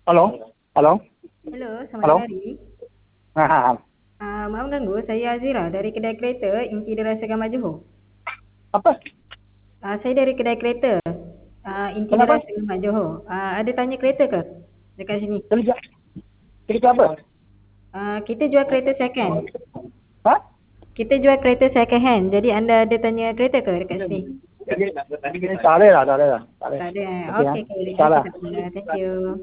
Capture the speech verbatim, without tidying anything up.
Halo, halo, Hello, selamat halo. hari. Ha, ha, ha. Ah, maaf ganggu, saya Azira dari kedai kereta Inti Darasa Gambar Johor. Apa? Ah, saya dari kedai kereta ah, Inti Kenapa? Darasa Gambar Johor. Ah, ada tanya kereta ke dekat sini? Kerja, kerja apa? Ah, kita jual kereta second. Ha? Kita jual kereta second hand. Jadi anda ada tanya kereta ke dekat sini? Tak boleh lah, tak boleh lah. Tak boleh. Tak ada. Okey, ha. Okey, okay. Salah. Okay, tak apa. Thank you.